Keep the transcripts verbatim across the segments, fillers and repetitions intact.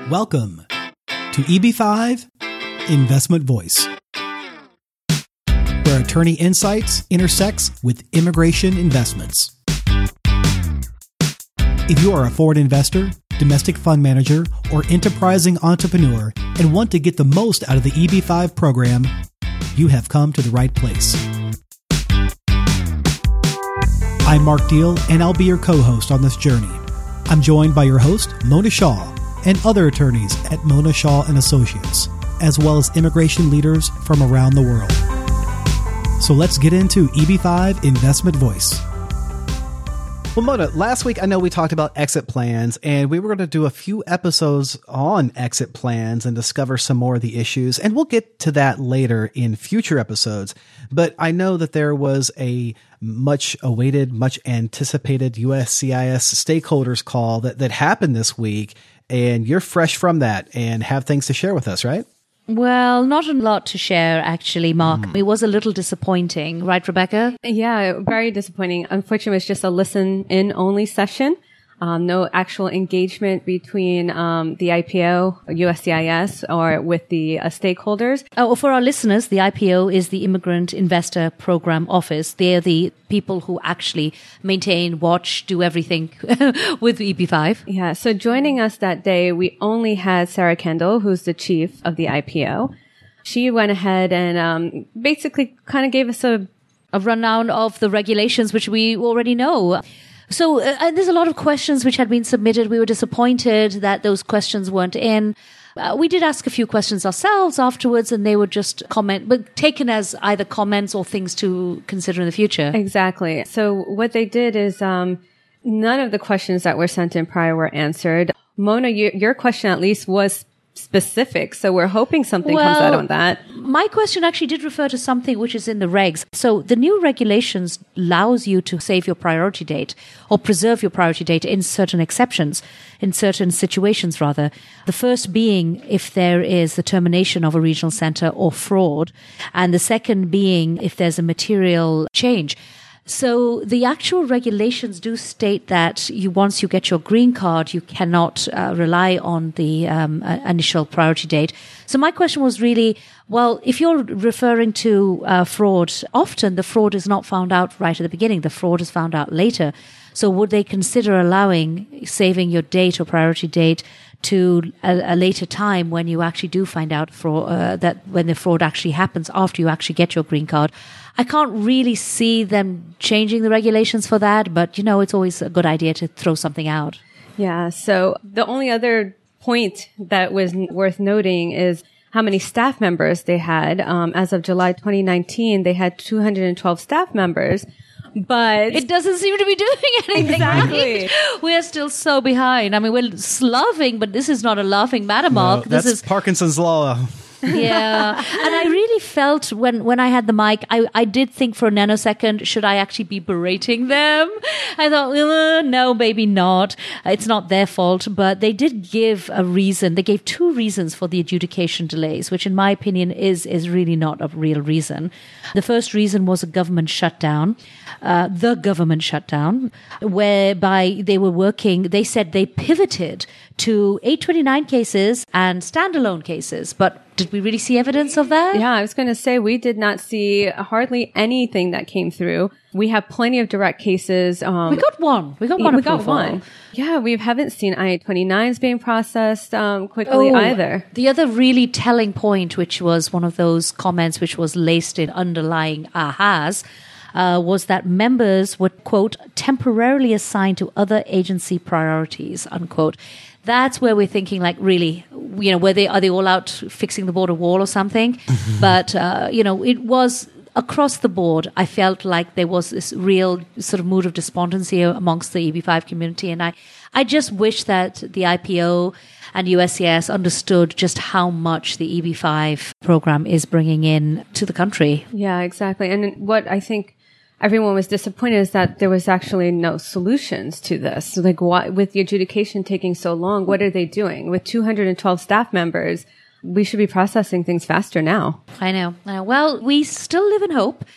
Welcome to E B five Investment Voice, where attorney insights intersects with immigration investments. If you are a foreign investor, domestic fund manager, or enterprising entrepreneur and want to get the most out of the E B five program, you have come to the right place. I'm Mark Deal, and I'll be your co-host on this journey. I'm joined by your host, Mona Shaw, and other attorneys at Mona Shaw and Associates, as well as immigration leaders from around the world. So let's get into E B five Investment Voice. Well, Mona, last week I know we talked about exit plans, and we were going to do a few episodes on exit plans and discover some more of the issues, and we'll get to that later in future episodes. But I know that there was a much awaited, much anticipated U S C I S stakeholders call that, that happened this week, and you're fresh from that and have things to share with us, right? Well, not a lot to share, actually, Mark. Mm. It was a little disappointing, right, Rebecca? Yeah, very disappointing. Unfortunately, it was just a listen-in only session. Um, no actual engagement between um, the I P O, U S C I S, or with the uh, stakeholders. Oh, for our listeners, the I P O is the Immigrant Investor Program Office. They're the people who actually maintain, watch, do everything with E B five. Yeah, so joining us that day, we only had Sarah Kendall, who's the chief of the I P O. She went ahead and um, basically kind of gave us a, a rundown of the regulations, which we already know. So uh, there's a lot of questions which had been submitted. We were disappointed that those questions weren't in. Uh, we did ask a few questions ourselves afterwards, and they were just comment, but taken as either comments or things to consider in the future. Exactly. So what they did is um, none of the questions that were sent in prior were answered. Mona, you, your question at least was specific, so we're hoping something well, comes out on that. My question actually did refer to something which is in the regs. So the new regulations allows you to save your priority date or preserve your priority date in certain exceptions, in certain situations rather. The first being if there is the termination of a regional center or fraud, and the second being if there's a material change. So the actual regulations do state that you, once you get your green card, you cannot uh, rely on the um, uh, initial priority date. So my question was really, well, if you're referring to uh, fraud, often the fraud is not found out right at the beginning. The fraud is found out later. So would they consider allowing saving your date or priority date to a, a later time when you actually do find out fraud, uh, that when the fraud actually happens after you actually get your green card? I can't really see them changing the regulations for that, but, you know, it's always a good idea to throw something out. Yeah. So the only other point that was worth noting is how many staff members they had. Um, as of July twenty nineteen, they had two hundred twelve staff members. But it doesn't seem to be doing anything. Exactly. Right? We're still so behind. I mean, we're laughing, but this is not a laughing matter, Mark. No, that's this is Parkinson's law. Yeah. And I really felt when, when I had the mic, I, I did think for a nanosecond, should I actually be berating them? I thought, uh, no, maybe not. It's not their fault. But they did give a reason. They gave two reasons for the adjudication delays, which in my opinion is, is really not a real reason. The first reason was a government shutdown, uh, the government shutdown, whereby they were working, they said they pivoted to eight twenty-nine cases and standalone cases. But did we really see evidence of that? Yeah, I was going to say we did not see hardly anything that came through. We have plenty of direct cases. Um, we got one. We got one. We got one. Yeah, we haven't seen I eight twenty-nines being processed um, quickly oh, either. The other really telling point, which was one of those comments which was laced in underlying ahas, Uh, was that members were, quote, temporarily assigned to other agency priorities, unquote. That's where we're thinking, like, really, you know, were they, are they all out fixing the border wall or something? But, uh, you know, it was across the board. I felt like there was this real sort of mood of despondency amongst the E B five community. And I, I just wish that the I P O and U S C I S understood just how much the E B five program is bringing in to the country. Yeah, exactly. And what I think everyone was disappointed is that there was actually no solutions to this. Like, why, with the adjudication taking so long, what are they doing? With two hundred twelve staff members, we should be processing things faster now. I know. Uh, well, we still live in hope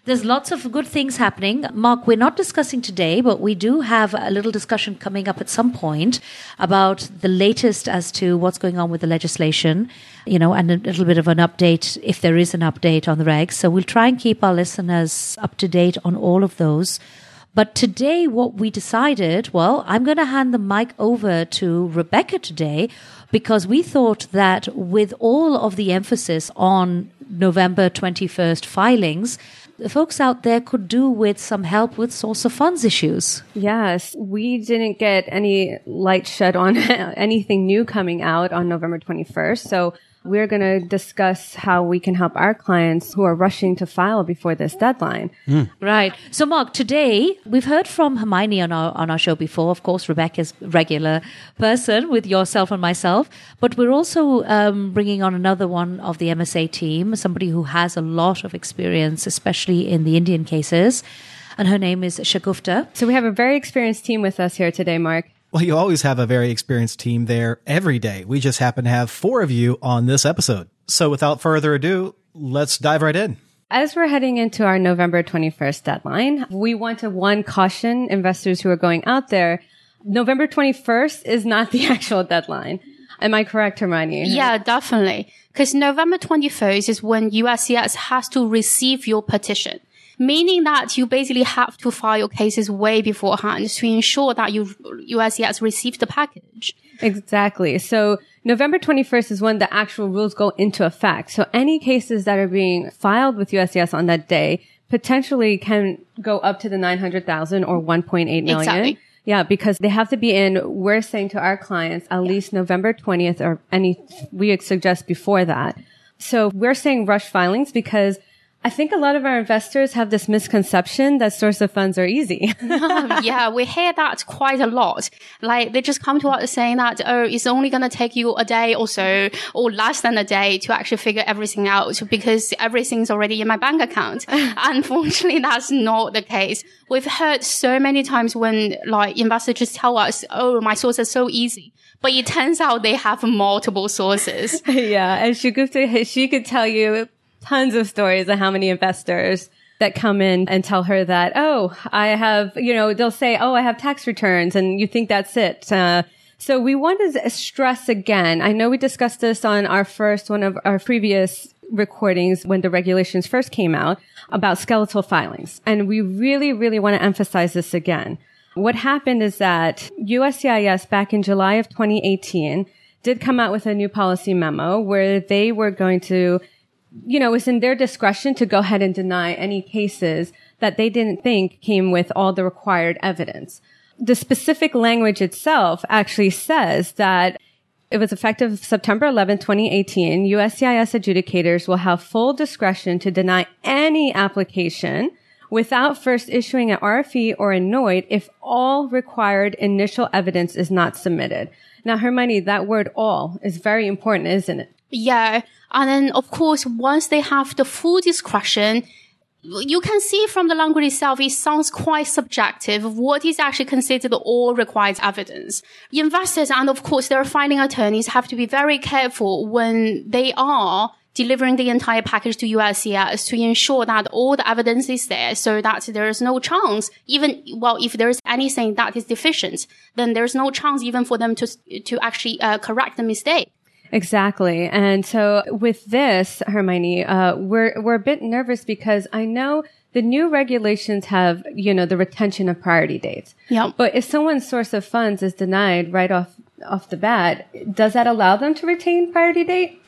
There's lots of good things happening. Mark, we're not discussing today, but we do have a little discussion coming up at some point about the latest as to what's going on with the legislation, you know, and a little bit of an update if there is an update on the regs. So we'll try and keep our listeners up to date on all of those. But today, what we decided, well, I'm going to hand the mic over to Rebecca today because we thought that with all of the emphasis on November twenty-first filings, the folks out there could do with some help with source of funds issues. Yes, we didn't get any light shed on anything new coming out on November twenty-first. So we're going to discuss how we can help our clients who are rushing to file before this deadline. Mm. Right. So, Mark, today we've heard from Hermione on our on our show before. Of course, Rebecca's a regular person with yourself and myself. But we're also um, bringing on another one of the M S A team, somebody who has a lot of experience, especially in the Indian cases. And her name is Shagufta. So we have a very experienced team with us here today, Mark. Well, you always have a very experienced team there every day. We just happen to have four of you on this episode. So without further ado, let's dive right in. As we're heading into our November twenty-first deadline, we want to, one, caution investors who are going out there. November twenty-first is not the actual deadline. Am I correct, Hermione? Yeah, definitely. Because November twenty-first is when U S C I S has to receive your petition. Meaning that you basically have to file your cases way beforehand to ensure that you, U S C I S receives the package. Exactly. So November twenty-first is when the actual rules go into effect. So any cases that are being filed with U S C I S on that day potentially can go up to the nine hundred thousand or one point eight million. Exactly. Yeah, because they have to be in, we're saying to our clients, at yeah. least November twentieth or any, we suggest before that. So we're saying rush filings because I think a lot of our investors have this misconception that source of funds are easy. Yeah, we hear that quite a lot. Like they just come to us saying that, oh, it's only going to take you a day or so or less than a day to actually figure everything out because everything's already in my bank account. Unfortunately, that's not the case. We've heard so many times when like investors just tell us, oh, my source is so easy. But it turns out they have multiple sources. Yeah, and Shagufta, she could tell you tons of stories of how many investors that come in and tell her that, oh, I have, you know, they'll say, oh, I have tax returns, and you think that's it. Uh, so we want to stress again. I know we discussed this on our first, one of our previous recordings when the regulations first came out about skeletal filings. And we really, really want to emphasize this again. What happened is that U S C I S back in July of twenty eighteen did come out with a new policy memo where they were going to, you know, it was in their discretion to go ahead and deny any cases that they didn't think came with all the required evidence. The specific language itself actually says that it was effective September eleventh, twenty eighteen. U S C I S adjudicators will have full discretion to deny any application without first issuing an R F E or a N O I D if all required initial evidence is not submitted. Now, Hermione, that word all is very important, isn't it? Yeah. And then, of course, once they have the full discretion, you can see from the language itself, it sounds quite subjective of what is actually considered all required evidence. Investors and, of course, their filing attorneys have to be very careful when they are delivering the entire package to U S C I S to ensure that all the evidence is there so that there is no chance, even, well, if there is anything that is deficient, then there's no chance even for them to, to actually uh, correct the mistake. Exactly. And so with this, Hermione, uh, we're, we're a bit nervous because I know the new regulations have, you know, the retention of priority dates. Yeah. But if someone's source of funds is denied right off, off the bat, does that allow them to retain priority date?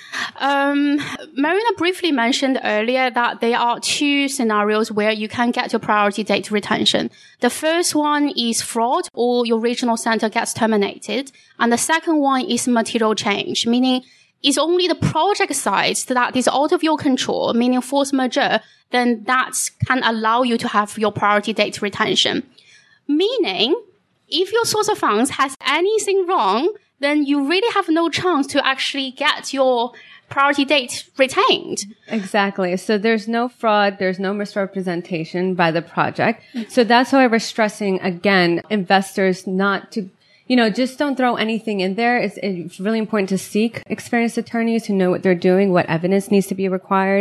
Um, Marina briefly mentioned earlier that there are two scenarios where you can get your priority date retention. The first one is fraud or your regional center gets terminated. And the second one is material change, meaning it's only the project size that is out of your control, meaning force majeure, then that can allow you to have your priority date retention. Meaning, if your source of funds has anything wrong, then you really have no chance to actually get your priority date retained. Exactly. So there's no fraud, there's no misrepresentation by the project. So that's why we're stressing, again, investors not to, you know, just don't throw anything in there. It's, it's really important to seek experienced attorneys who know what they're doing, what evidence needs to be required.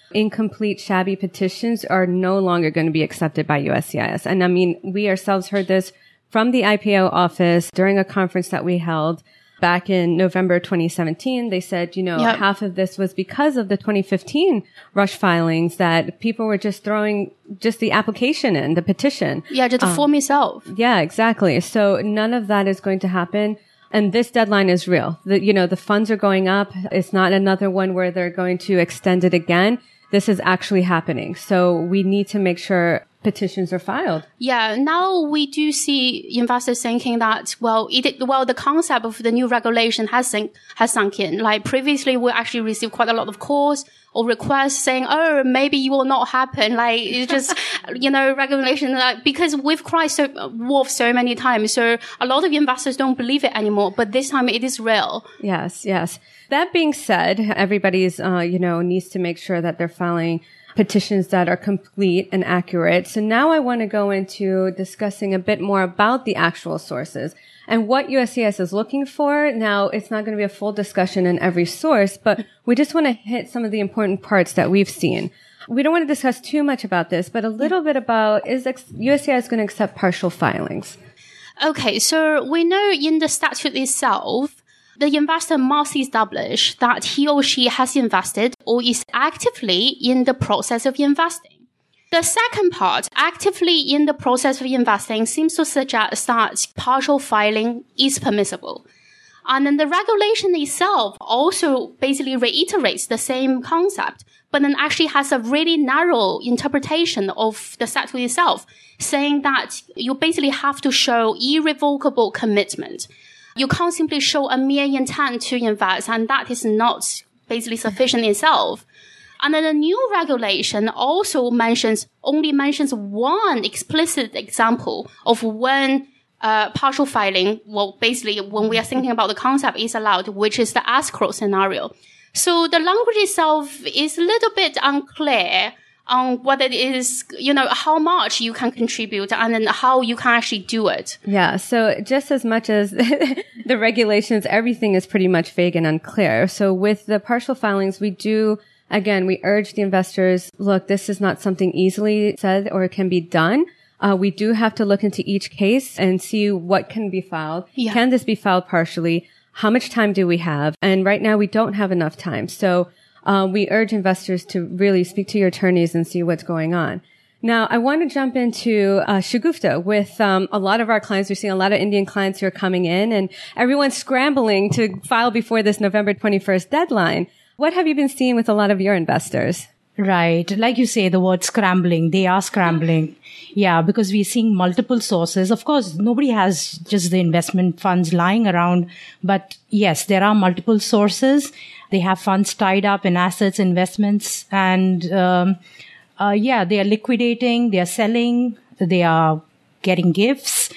incomplete, shabby petitions are no longer going to be accepted by U S C I S. And I mean, we ourselves heard this from the I P O office during a conference that we held back in November twenty seventeen. They said, you know, yep. half of this was because of the twenty fifteen rush filings that people were just throwing just the application in, the petition. Yeah, just the um, form itself. Yeah, exactly. So none of that is going to happen. And this deadline is real. The, you know, the funds are going up. It's not another one where they're going to extend it again. This is actually happening. So we need to make sure petitions are filed. Yeah. Now we do see investors thinking that, well, it, well, the concept of the new regulation has sunk, has sunk in. Like previously, we actually received quite a lot of calls or requests saying, oh, maybe it will not happen. Like it's just, you know, regulation, like, because we've cried so, wolf so many times. So a lot of investors don't believe it anymore, but this time it is real. Yes. Yes. That being said, everybody's, uh, you know, needs to make sure that they're filing petitions that are complete and accurate. So now I want to go into discussing a bit more about the actual sources and what U S C I S is looking for. Now, it's not going to be a full discussion in every source, but we just want to hit some of the important parts that we've seen. We don't want to discuss too much about this, but a little bit about, is U S C I S going to accept partial filings? Okay, so we know in the statute itself, the investor must establish that he or she has invested or is actively in the process of investing. The second part, actively in the process of investing, seems to suggest that partial filing is permissible. And then the regulation itself also basically reiterates the same concept, but then actually has a really narrow interpretation of the statute itself, saying that you basically have to show irrevocable commitment. You can't simply show a mere intent to invest, and that is not basically sufficient itself. And then the new regulation also mentions, only mentions one explicit example of when uh, partial filing, well, basically when we are thinking about the concept, is allowed, which is the escrow scenario. So the language itself is a little bit unclear on what it is, you know, how much you can contribute and then how you can actually do it. Yeah. So just as much as the regulations, everything is pretty much vague and unclear. So with the partial filings, we do, again, we urge the investors, look, this is not something easily said or can be done. Uh, we do have to look into each case and see what can be filed. Yeah. Can this be filed partially? How much time do we have? And right now we don't have enough time. So Uh, we urge investors to really speak to your attorneys and see what's going on. Now, I want to jump into uh, Shagufta. With um, a lot of our clients, we're seeing a lot of Indian clients who are coming in, and everyone's scrambling to file before this November twenty-first deadline. What have you been seeing with a lot of your investors? Right. Like you say, the word scrambling, they are scrambling. Yeah, because we're seeing multiple sources. Of course, nobody has just the investment funds lying around. But yes, there are multiple sources. They have funds tied up in assets, investments, and um, uh, yeah, they are liquidating, they are selling, they are getting gifts.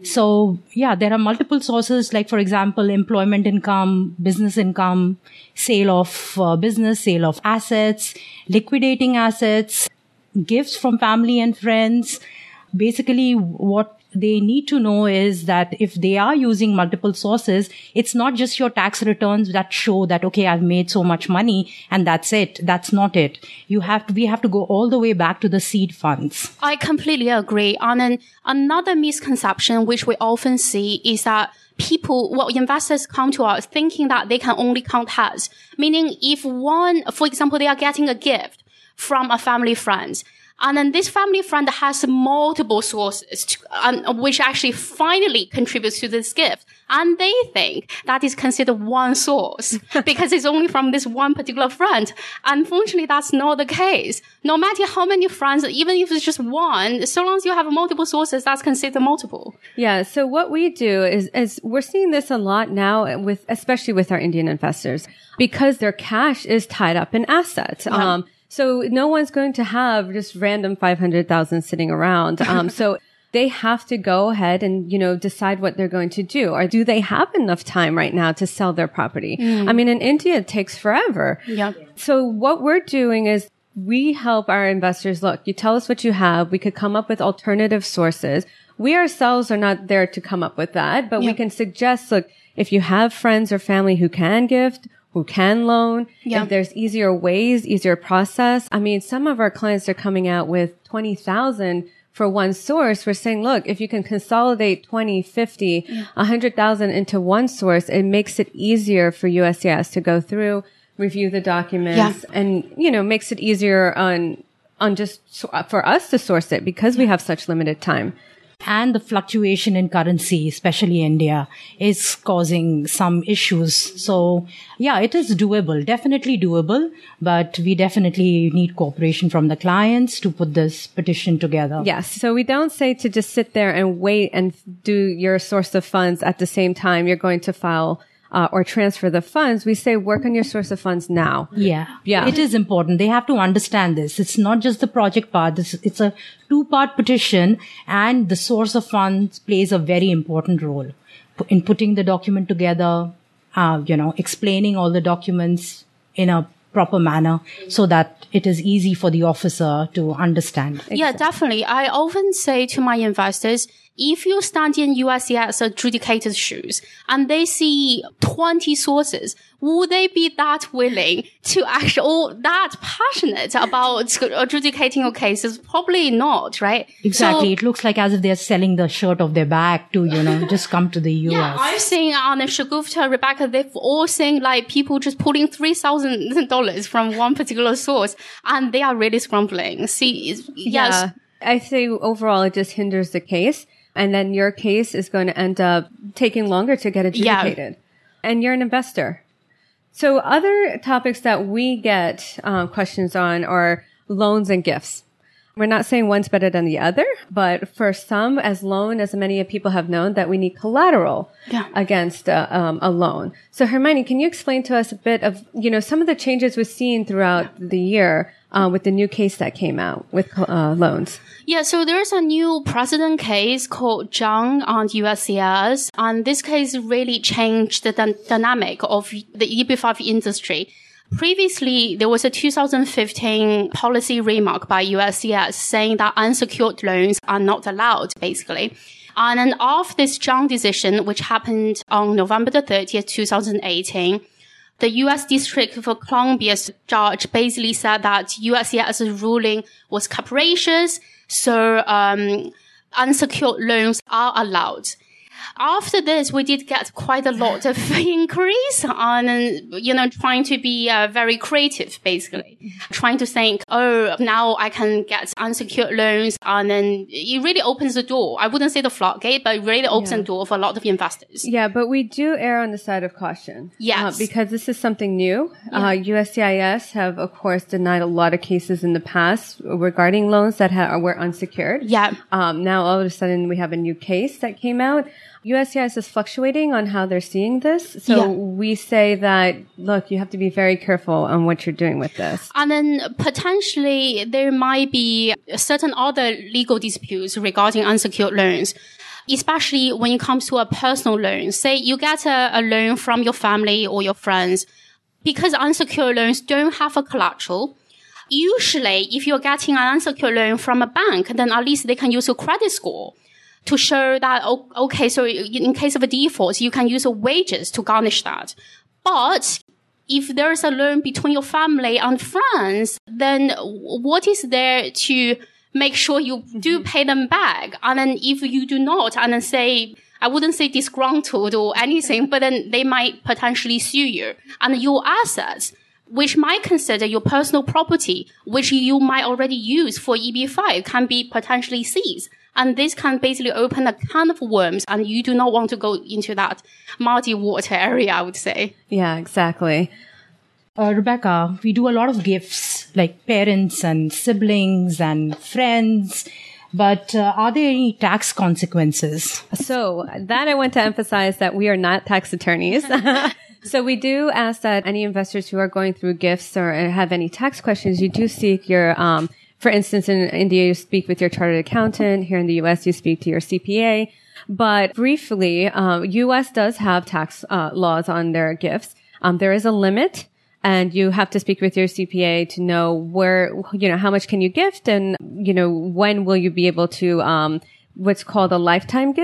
So yeah, there are multiple sources, like for example, employment income, business income, sale of uh, business, sale of assets, liquidating assets, gifts from family and friends. Basically, what they need to know is that if they are using multiple sources, it's not just your tax returns that show that, okay, I've made so much money and that's it. That's not it. You have to, we have to go all the way back to the seed funds. I completely agree. And then another misconception which we often see is that people, well, investors come to us thinking that they can only count heads. Meaning if one, for example, they are getting a gift from a family friend, and then this family friend has multiple sources, to, um, which actually finally contributes to this gift. And they think that is considered one source because it's only from this one particular friend. Unfortunately, that's not the case. No matter how many friends, even if it's just one, so long as you have multiple sources, that's considered multiple. Yeah. So what we do is, is we're seeing this a lot now with, especially with our Indian investors, because their cash is tied up in assets. Yeah. Um, So no one's going to have just random five hundred thousand sitting around. Um, so they have to go ahead and, you know, decide what they're going to do. Or do they have enough time right now to sell their property? Mm. I mean, in India, it takes forever. Yeah. So what we're doing is we help our investors, look, you tell us what you have. We could come up with alternative sources. We ourselves are not there to come up with that, but yeah. we can suggest, look, if you have friends or family who can gift, who can loan, Yeah. if there's easier ways, easier process. I mean, some of our clients are coming out with twenty thousand for one source. We're saying, look, if you can consolidate twenty, fifty, one hundred thousand into one source, it makes it easier for U S C I S to go through, review the documents, Yeah. and, you know, makes it easier on, on just so- for us to source it because we have such limited time. And the fluctuation in currency, especially India, is causing some issues. So yeah, it is doable, definitely doable, but we definitely need cooperation from the clients to put this petition together. Yes. So we don't say to just sit there and wait and do your source of funds at the same time you're going to file uh, or transfer the funds. We say work on your source of funds now. Yeah. Yeah. It is important. They have to understand this. It's not just the project part. This, it's a two-part petition, and the source of funds plays a very important role in putting the document together, uh, you know, explaining all the documents in a proper manner so that it is easy for the officer to understand. Yeah, definitely. I often say to my investors, if you stand in U S C I S adjudicator's shoes and they see twenty sources, would they be that willing to actually, or that passionate about adjudicating your cases? Probably not, right? Exactly. So, it looks like as if they're selling the shirt of their back to, you know, just come to the U S. yeah, I've seen on uh, Shagufta, Rebecca, they've all seen like people just pulling three thousand dollars from one particular source, and they are really scrambling. See, it's- yes. Yeah. I say overall it just hinders the case. And then your case is going to end up taking longer to get adjudicated. And you're an investor. So other topics that we get um, questions on are loans and gifts. We're not saying one's better than the other, but for some, as loan, as many people have known, that we need collateral Yeah. against uh, um, a loan. So Hermione, can you explain to us a bit of, you know, some of the changes we've seen throughout the year uh, with the new case that came out with uh, loans? Yeah, so there's a new precedent case called Zhang on U S C I S, and this case really changed the dy- dynamic of the E B five industry. Previously, there was a two thousand fifteen policy remark by U S C I S saying that unsecured loans are not allowed, basically. And then after this Zhang decision, which happened on November the thirtieth, twenty eighteen, the U S District of Columbia's judge basically said that U S C I S's ruling was capricious, so um unsecured loans are allowed. After this, we did get quite a lot of inquiries on, you know, trying to be uh, very creative, basically. Trying to think, oh, now I can get unsecured loans. And then it really opens the door. I wouldn't say the floodgate, but it really opens Yeah. the door for a lot of investors. Yeah, but we do err on the side of caution. Yes. Uh, because this is something new. Uh, U S C I S have, of course, denied a lot of cases in the past regarding loans that ha- were unsecured. Yeah. Um, now all of a sudden we have a new case that came out. U S C I S is fluctuating on how they're seeing this. So Yeah. we say that, look, you have to be very careful on what you're doing with this. And then potentially there might be certain other legal disputes regarding unsecured loans, especially when it comes to a personal loan. Say you get a, a loan from your family or your friends, because unsecured loans don't have a collateral. Usually, if you're getting an unsecured loan from a bank, then at least they can use your credit score to show that, oh, okay, so in case of a default, you can use your wages to garnish that. But if there's a loan between your family and friends, then what is there to make sure you do pay them back? And then if you do not, and then say, I wouldn't say disgruntled or anything, but then they might potentially sue you. And your assets, which might consider your personal property, which you might already use for E B five, can be potentially seized. And this can basically open a can of worms, and you do not want to go into that muddy water area, I would say. Yeah, exactly. Uh, Rebecca, we do a lot of gifts, like parents and siblings and friends. But uh, are there any tax consequences? So that I want to emphasize that we are not tax attorneys. So we do ask that any investors who are going through gifts or have any tax questions, you do seek your, um, for instance, in India, you speak with your chartered accountant. Here in the U S, you speak to your C P A. But briefly, um, U S does have tax uh, laws on their gifts. Um, there is a limit. And you have to speak with your C P A to know where, you know, how much can you gift and, you know, when will you be able to, um, what's called a lifetime gift.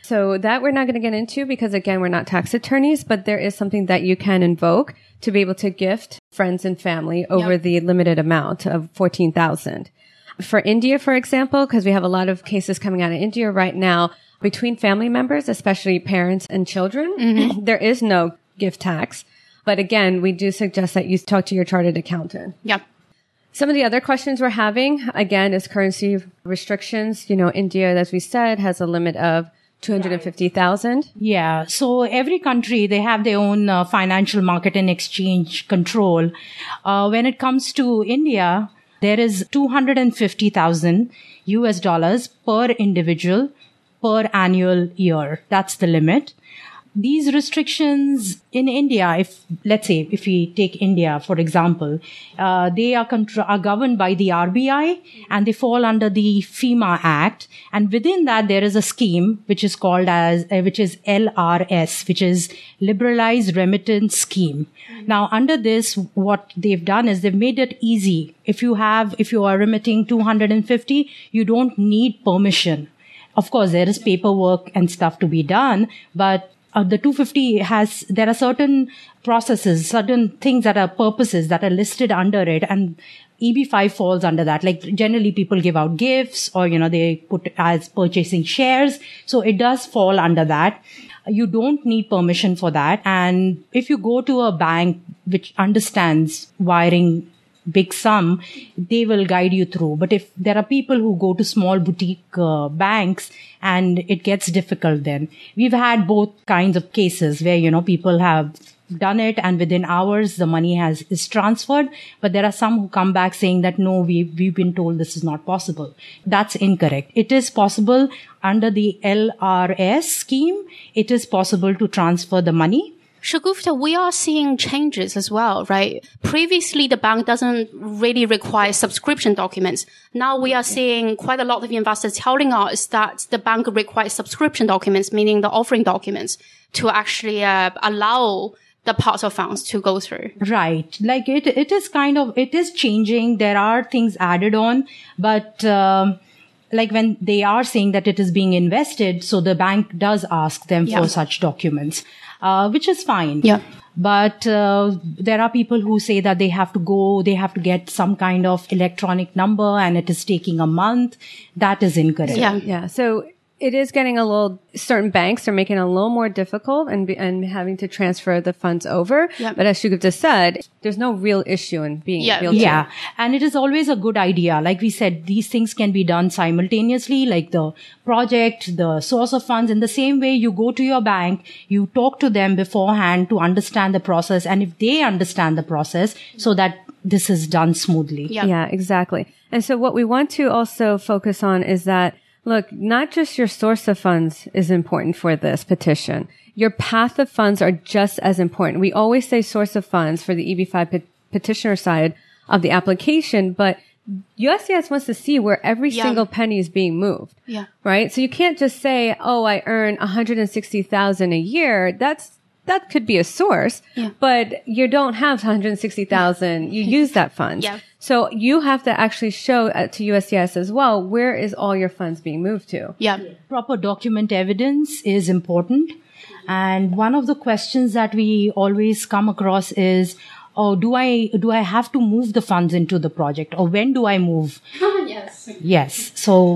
So that we're not going to get into because, again, we're not tax attorneys, but there is something that you can invoke to be able to gift friends and family over Yep. the limited amount of fourteen thousand. For India, for example, because we have a lot of cases coming out of India right now, between family members, especially parents and children, Mm-hmm. there is no gift tax. But again, we do suggest that you talk to your chartered accountant. Yeah. Some of the other questions we're having, again, is currency restrictions. You know, India, as we said, has a limit of two hundred fifty thousand. Yeah. So every country, they have their own uh, financial market and exchange control. Uh, when it comes to India, there is two hundred fifty thousand U S dollars per individual per annual year. That's the limit. These restrictions in India, if let's say if we take India for example, uh, they are, contr- are governed by the R B I and they fall under the FEMA Act. And within that, there is a scheme which is called as uh, which is L R S, which is Liberalized Remittance Scheme. Now, under this, what they've done is they've made it easy. If you have, if you are remitting two hundred fifty, you don't need permission. Of course, there is paperwork and stuff to be done, but Uh, the two hundred fifty has, there are certain processes, certain things that are purposes that are listed under it, and E B five falls under that. Like generally people give out gifts or, you know, they put as purchasing shares. So it does fall under that. You don't need permission for that. And if you go to a bank which understands wiring big sum, they will guide you through. But if there are people who go to small boutique uh, banks and it gets difficult then. We've had both kinds of cases where, you know, people have done it and within hours the money has is transferred. But there are some who come back saying that, no, we, we've been told this is not possible. That's incorrect. It is possible under the L R S scheme. It is possible to transfer the money. Shagufta, we are seeing changes as well, right? Previously, the bank doesn't really require subscription documents. Now we are seeing quite a lot of investors telling us that the bank requires subscription documents, meaning the offering documents, to actually uh, allow the parts of funds to go through. Right. Like it, it is kind of, it is changing. There are things added on, but, um, like when they are saying that it is being invested, so the bank does ask them Yeah. for such documents. Uh, which is fine. Yeah. But uh, there are people who say that they have to go, they have to get some kind of electronic number and it is taking a month. That is incorrect. Yeah. Yeah. So it is getting a little, certain banks are making it a little more difficult and be, and having to transfer the funds over. Yeah. But as Shugupta said, there's no real issue in being Yeah. wheelchair. Yeah. And it is always a good idea. Like we said, these things can be done simultaneously, like the project, the source of funds. In the same way, you go to your bank, you talk to them beforehand to understand the process. And if they understand the process so that this is done smoothly. Yeah. Yeah, exactly. And so what we want to also focus on is that, look, not just your source of funds is important for this petition. Your path of funds are just as important. We always say source of funds for the E B five pe- petitioner side of the application, but U S C I S wants to see where every Yeah. single penny is being moved. Yeah. Right? So you can't just say, oh, I earn one hundred sixty thousand a year. That's, that could be a source, Yeah. but you don't have one hundred sixty thousand. You use that fund. Yeah. So you have to actually show uh, to U S C I S as well, where is all your funds being moved to? Yeah. Proper document evidence is important. And one of the questions that we always come across is, oh, do I, do I have to move the funds into the project, or when do I move? Yes. Yes. So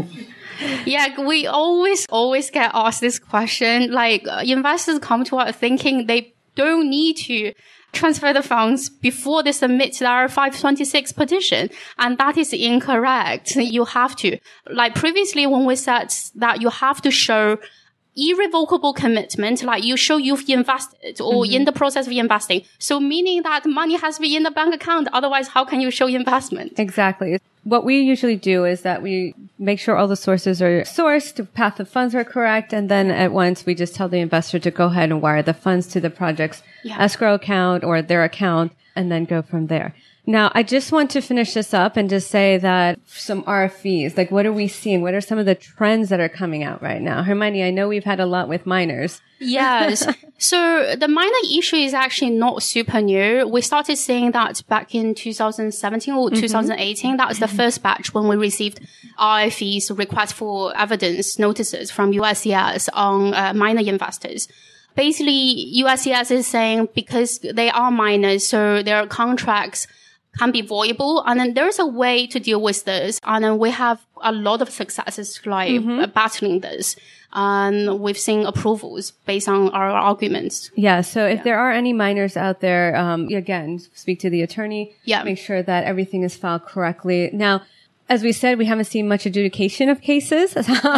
Yeah, we always, always get asked this question. Like, uh, investors come to us thinking they don't need to transfer the funds before they submit their five twenty-six petition. And that is incorrect. You have to. Like previously when we said that you have to show irrevocable commitment, like you show you've invested or Mm-hmm. in the process of investing. So meaning that money has to be in the bank account. Otherwise, how can you show investment? Exactly. What we usually do is that we make sure all the sources are sourced, the path of funds are correct, and then at once we just tell the investor to go ahead and wire the funds to the project's Yeah. escrow account or their account and then go from there. Now, I just want to finish this up and just say that some R F Es, like what are we seeing? What are some of the trends that are coming out right now? Hermione, I know we've had a lot with miners. Yes. So the miner issue is actually not super new. We started seeing that back in two thousand seventeen or mm-hmm. two thousand eighteen. That was the first batch when we received R F Es, request for evidence notices from U S C S on uh, miner investors. Basically, U S C S is saying because they are miners, so their contracts can be voidable. And then there's a way to deal with this. And then we have a lot of successes like mm-hmm. battling this. And we've seen approvals based on our arguments. Yeah. So if yeah. there are any miners out there, um, again, speak to the attorney. Yeah. Make sure that everything is filed correctly. Now, as we said, we haven't seen much adjudication of cases.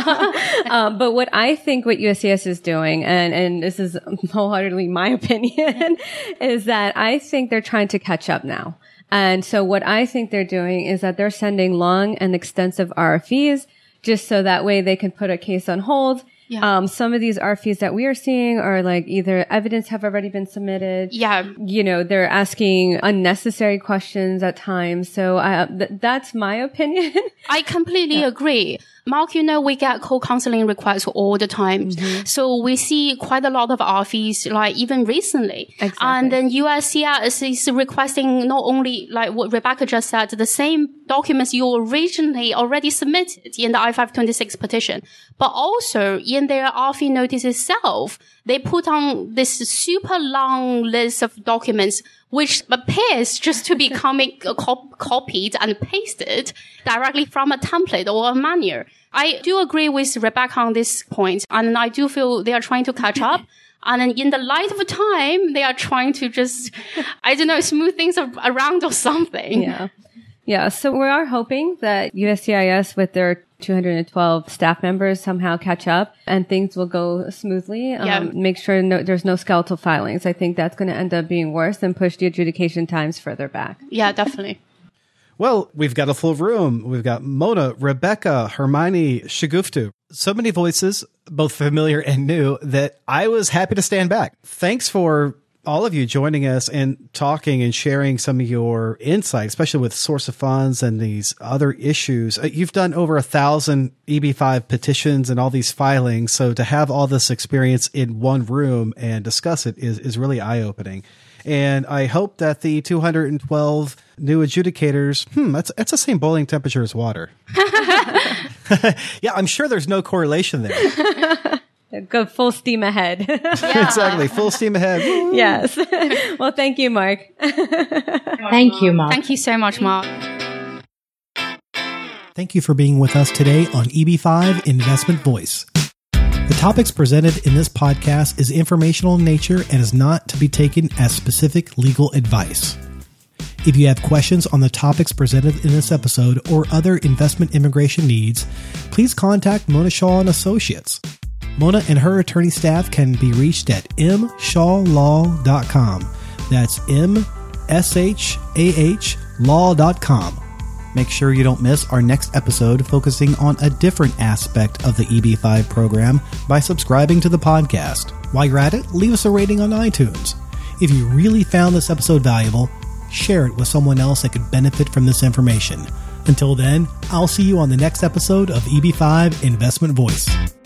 um, but what I think what U S C S is doing, and, and this is wholeheartedly my opinion, is that I think they're trying to catch up now. And so what I think they're doing is that they're sending long and extensive R F Es just so that way they can put a case on hold. Yeah. Um, some of these R F Es that we are seeing are like either evidence have already been submitted. Yeah. You know, they're asking unnecessary questions at times. So uh, th- that's my opinion. I completely yeah. agree. Mark, you know, we get co-counseling requests all the time. Mm-hmm. So we see quite a lot of R F Es, like even recently. Exactly. And then U S C S is requesting not only like what Rebecca just said, the same documents you originally already submitted in the I five twenty-six petition, but also in their R F E notice itself, they put on this super long list of documents which appears just to be coming, cop- copied and pasted directly from a template or a manual. I do agree with Rebecca on this point, and I do feel they are trying to catch up. And then in the light of time, they are trying to just, I don't know, smooth things around or something. Yeah. Yeah. So we are hoping that U S C I S with their two hundred twelve staff members somehow catch up and things will go smoothly. Um, yeah. Make sure no, there's no skeletal filings. I think that's going to end up being worse and push the adjudication times further back. Yeah, definitely. Well, we've got a full room. We've got Mona, Rebecca, Hermione, Shagufta. So many voices, both familiar and new, that I was happy to stand back. Thanks for all of you joining us and talking and sharing some of your insight, especially with source of funds and these other issues. You've done over a thousand E B five petitions and all these filings. So to have all this experience in one room and discuss it is, is really eye-opening. And I hope that the two hundred twelve new adjudicators, hmm, that's, that's the same boiling temperature as water. Yeah, I'm sure there's no correlation there. Go full steam ahead. Yeah. Exactly. Full steam ahead. Woo. Yes. Well, thank you, Mark. Thank you, Mark. Thank you so much, Mark. Thank you for being with us today on E B five Investment Voice. The topics presented in this podcast is informational in nature and is not to be taken as specific legal advice. If you have questions on the topics presented in this episode or other investment immigration needs, please contact Mona Shaw and Associates. Mona and her attorney staff can be reached at m shaw law dot com. That's M S H A H law dot com. Make sure you don't miss our next episode focusing on a different aspect of the E B five program by subscribing to the podcast. While you're at it, leave us a rating on iTunes. If you really found this episode valuable, share it with someone else that could benefit from this information. Until then, I'll see you on the next episode of E B five Investment Voice.